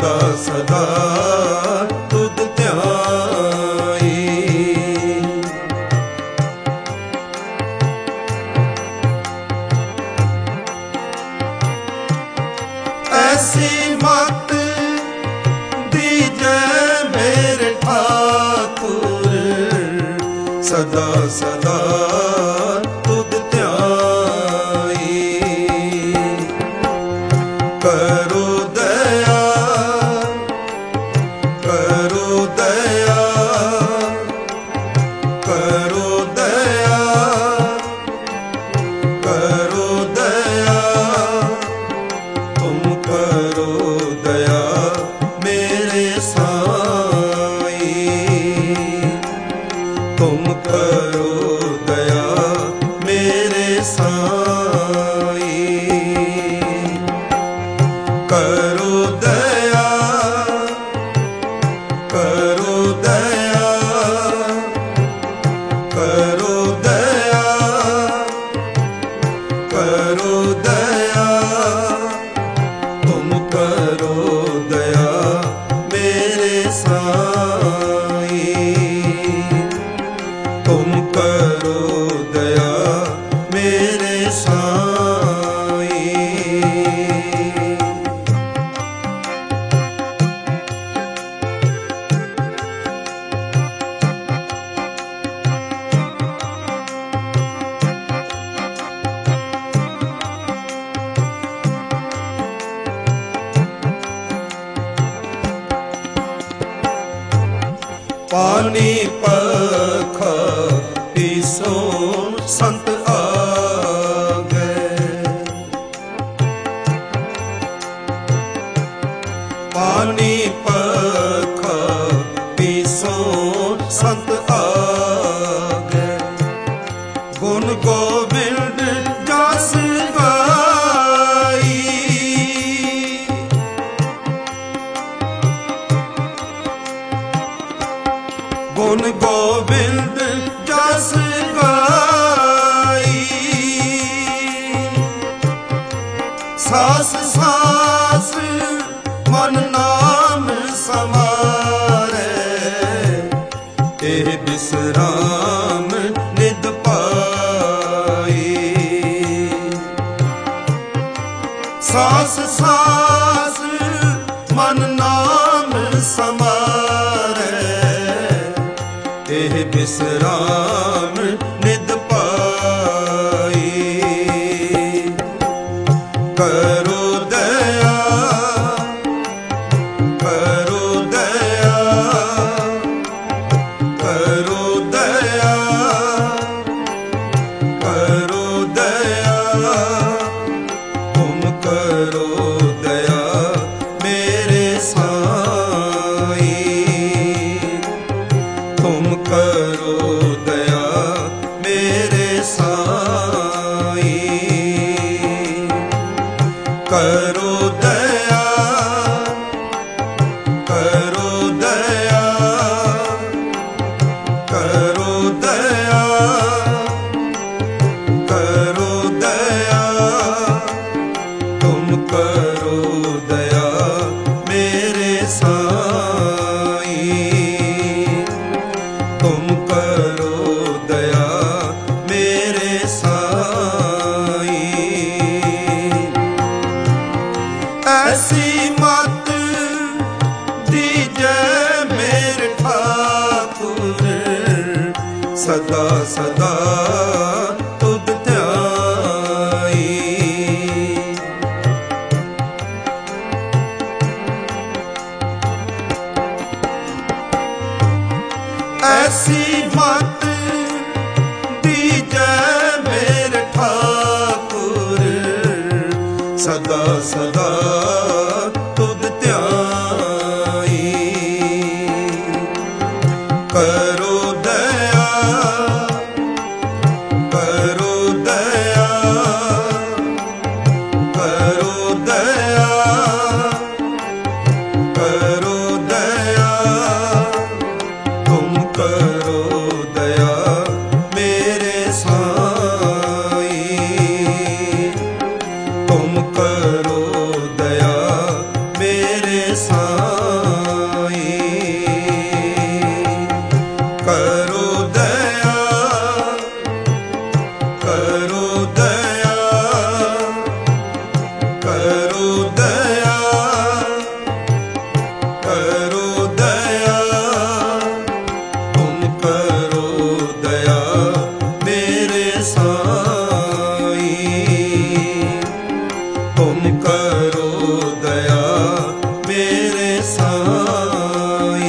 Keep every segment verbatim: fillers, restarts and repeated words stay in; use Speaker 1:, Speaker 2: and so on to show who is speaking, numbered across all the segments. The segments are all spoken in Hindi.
Speaker 1: सदा सदा तुद ध्याई। ऐसी मत दीजै मेरे ठाकुर सदा सदा तुद ध्याई। करो दया करो दया करो दया करो दया तुम करो दया मेरे साईं। तुम करो दया मेरे साईं। करो दया करो दया करो दया करो दया तुम करो दया मेरे साईं। तुम करो दया मेरे साईं। पानी पख पीसो संत आगे। पानी पख पीसो संत आगे। गुण गोविंद जस गाई। गुण गोविंद जस गाई। सास सास मन नाम समारे। एह विश्राम निद पाई। सास सास मन नाम समारे। एह विश्राम निद पाई। करो दया करो दया करो दया करो दया तुम करो दया मेरे साईं। तुम करो दया मेरे साईं। करो दया करो दया करो दया करो दया तुम करो दया मेरे साईं। तुम करो दया मेरे साईं। ऐसी मत दीजै मेरे ठाकुर सदा सदा तुद ध्याई। ऐसी मत दीजै मेरे ठाकुर सदा सदा तुद ध्याई। करो दया करो दया करो दया करो दया तुम करो दया मेरे साईं। तुम करो दया मेरे साईं। तुम करो दया मेरे साईं।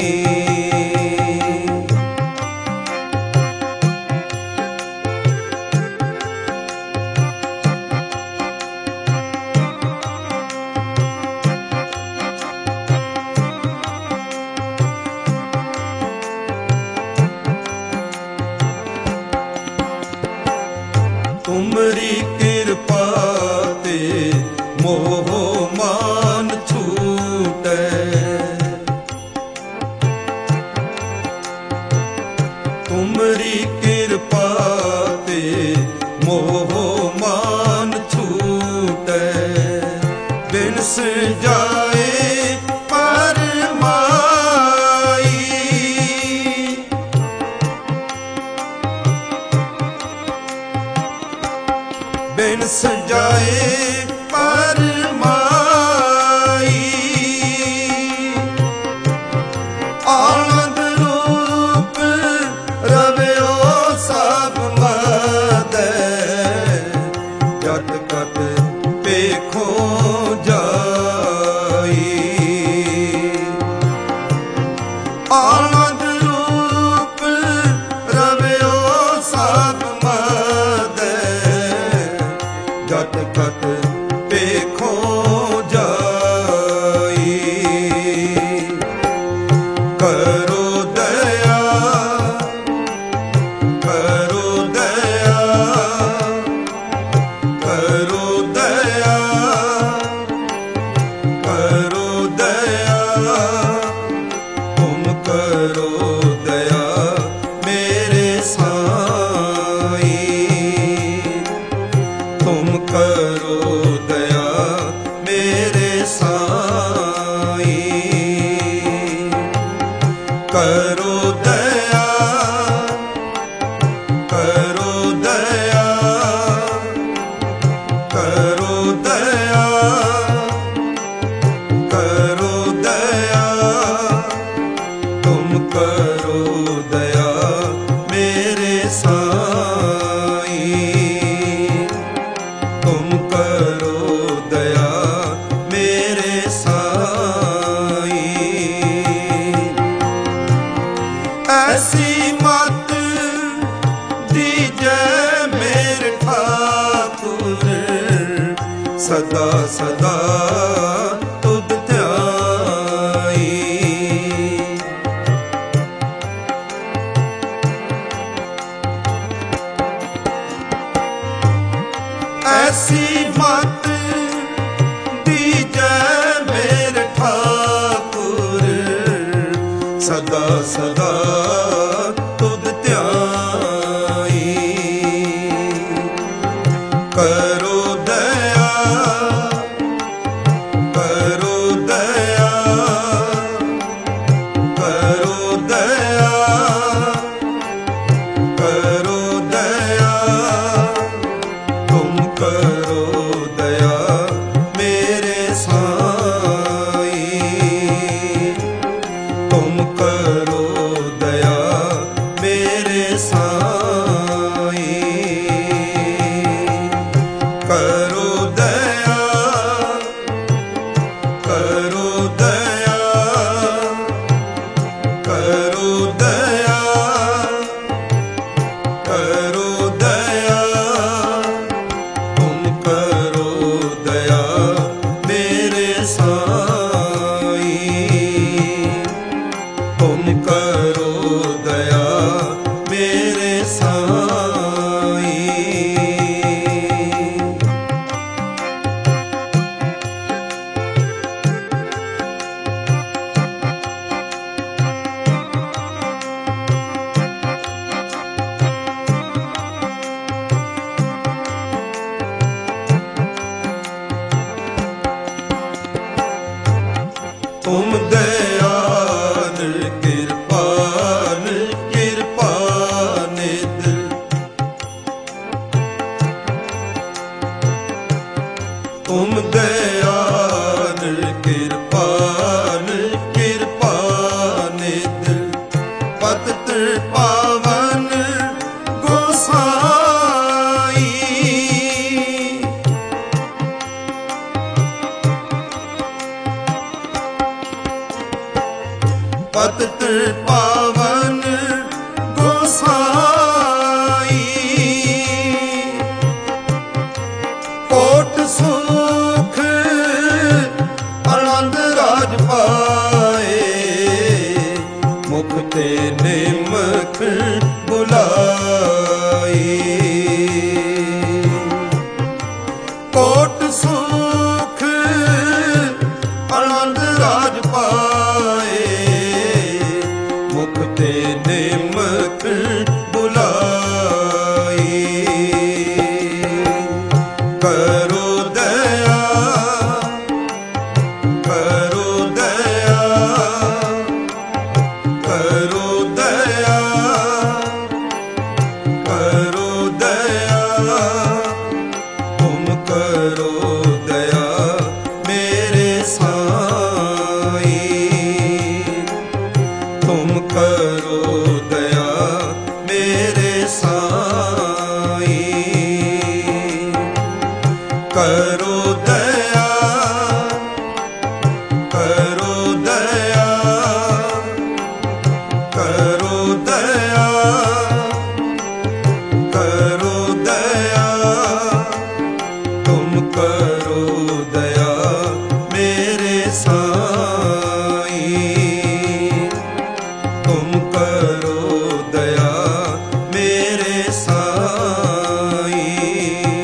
Speaker 1: तुमरी कृपा ते मोह मान छूटे, तुमरी कृपा ते मोह मान छूटे, बिन जाए परमाई, बिन सजाए परमाई, आनंद रूप रव्यो सब मदै, जत कत पेखो जाई, आनंद रूप रव्यो सब मदै, जत कत पेखो जाई। करो दया करो दया करो दया करो दया, तुम करो दया मेरे साईं। तुम करो दया मेरे साईं। करो दया करो दया करो दया करो दया, तुम करो दया मेरे साईं। तुम करो दया मेरे साईं। ऐसी मत दीजै मेरे ठाकुर, सदा सदा तुध ध्याई। ऐसी मत दीजै मेरे ठाकुर, सदा सदा तुध ध्याई। करो दया करो दया करो दया करो दया, तुम करो दया मेरे साईं। तुम करो दया मेरे साईं। करो दया करो दया करो दया करो दया, तुम करो दया मेरे साईं। तुम करो दया मेरे साईं। तुम दयाल कृपाल कृपा निध, तुम दयाल कृपाल कृपा निध, पतित पावन गोसाई। ਪਾਵਨ ਗੋਸਾਈ, ਕੋਟ ਸੁਖ ਆਨੰਦ ਰਾਜ ਪਾਏ, ਮੁਖ ਤੇ ਨਿਮਖ ਬੁਲਾਈ। ਕੋਟ ਸੁਖ ਆਨੰਦ ਰਾਜ ਪਾਏ, ਮੁਖ ਤੇ ਨਿਮਖ ਬੁਲਾਈ। ਕਰੋ ਦਇਆ, ਕਰੋ ਦਇਆ, ਕਰੋ ਦਇਆ, ਕਰੋ ਦਇਆ, ਤੁਮ ਕਰੋ ਦਇਆ ਮੇਰੇ ਸਾਈਂ, ਤੁਮ ਕਰੋ ਦਇਆ ਮੇਰੇ ਸਾਈਂ। ਕਰੋ ਦਇਆ, ਕਰੋ ਦਇਆ, ਕਰੋ ਦਇਆ, ਕਰੋ ਦਇਆ, ਤੁਮ ਕਰੋ ਦਇਆ ਮੇਰੇ ਸਾਈਂ, ਤੁਮ ਕਰੋ ਦਇਆ ਮੇਰੇ ਸਾਈਂ।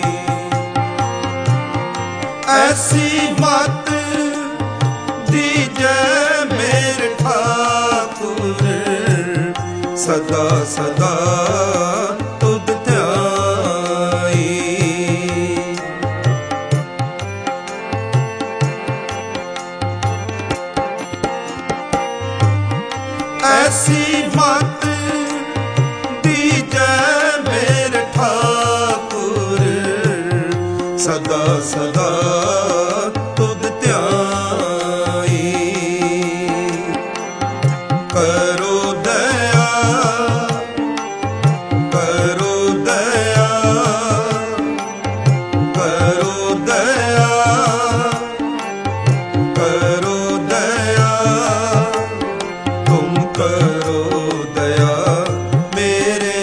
Speaker 1: ਐਸੀ ਮਤ ਦੀਜੈ ਮੇਰੇ ਠਾਕੁਰ, ਸਦਾ ਸਦਾ ਤੁਧ ਧਿਆਈ। ਐਸੀ ਮਤ ਦੀਜੈ ਮੇਰੇ ਠਾਕੁਰ, ਸਦਾ ਸਦਾ ਤੁਧ ਧਿਆਈ। ਕਰੋ ਦਇਆ, ਕਰੋ ਦਇਆ, ਕਰੋ ਦਇਆ, ਕਰੋ ਦਇਆ, ਤੁਮ ਕਰੋ ਦਇਆ ਮੇਰੇ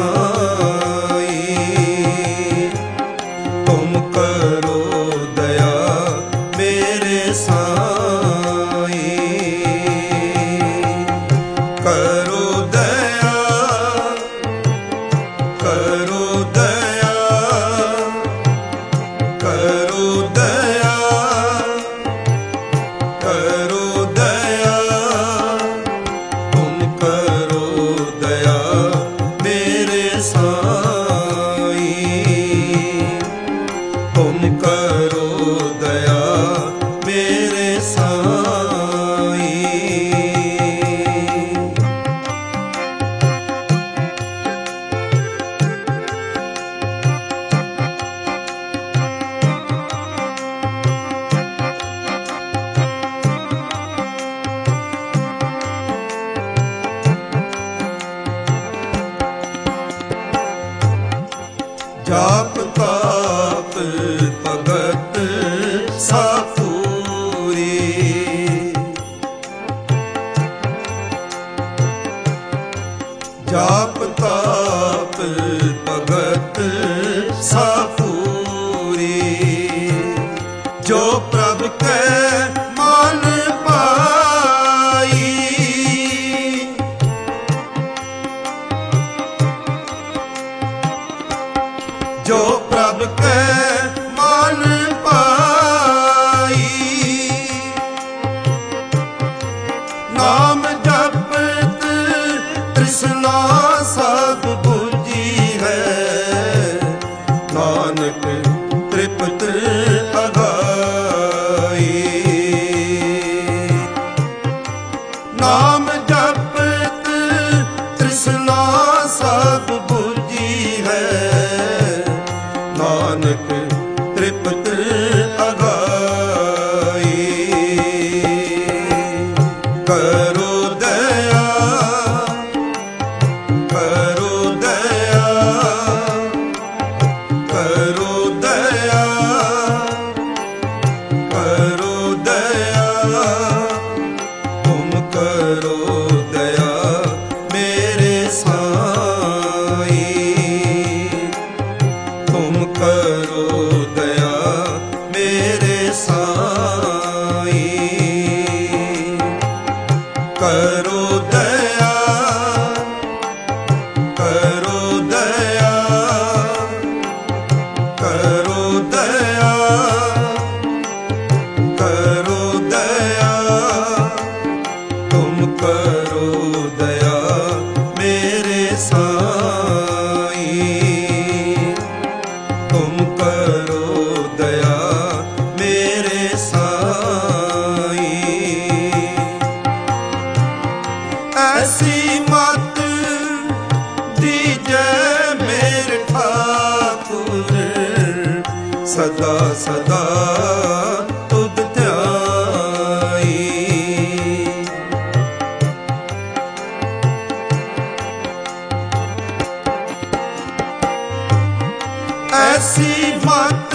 Speaker 1: ਸਾਈਂ, ਤੁਮ ਕਰੋ ਦਇਆ ਮੇਰੇ ਸਾਈਂ। ਕਰੋ ਦਇਆ, ਕਰੋ ਦਇਆ, ਕਰੋ ਦਇਆ, ਕਰੋ ਦਇਆ, ਤੁਮ ਕਰੋ ਦਇਆ ਮੇਰੇ ਸਾਈਂ, ਤੁਮ ਕਰੋ ਦਇਆ ਮੇਰੇ ਸਾਈਂ। ਜਾਪ ਤਾਪ ਭਗਤ ਸਾਪੂਰੀ, ਜਾਪ ਤਾਪ ਭਗਤ ਸਾਪੂਰੀ, ਜੋ ਪ੍ਰਭ ਕੈ ਮਨ ਪਾਈ, ਜੋ ਪ੍ਰਭ ਕੈ ਮਨ ਪਾਈ। ਨਾਮ ਜਪਤ ਤ੍ਰਿਸ਼ਨਾ ਸਭ ਬੁਝੀ ਹੈ, ਨਾਨਕ ਤ੍ਰਿਪਤ ਅਗਾਈ। साई। करो दया करो दया करो दया करो दया तुम करो दया मेरे साई। तुम करो दया मेरे साई। ऐसी मत दीजै मेरे ठाकुर सदा सदा तुध ध्याई। ऐसी मत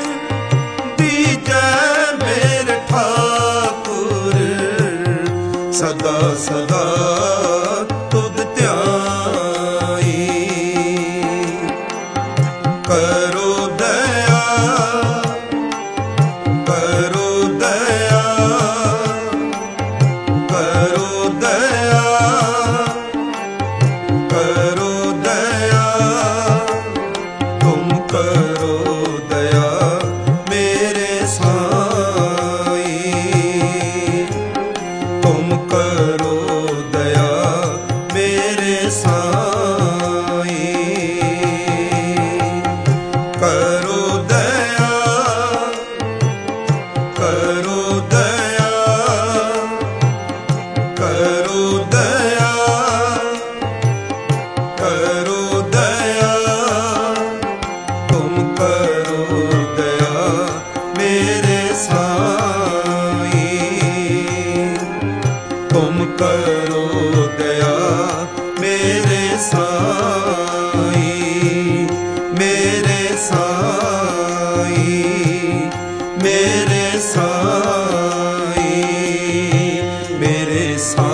Speaker 1: दीजै मेरे ठाकुर सदा सदा तुध ध्याई। करो दया करो दया करो दया करो दया तुम करो दया मेरे साई। तुम करो दया मेरे साई। करो दया करो दया करो दया करो दया तुम करो दया मेरे साई। तुम करो दया मेरे साई। मेरे साई मेरे साई मेरे साई।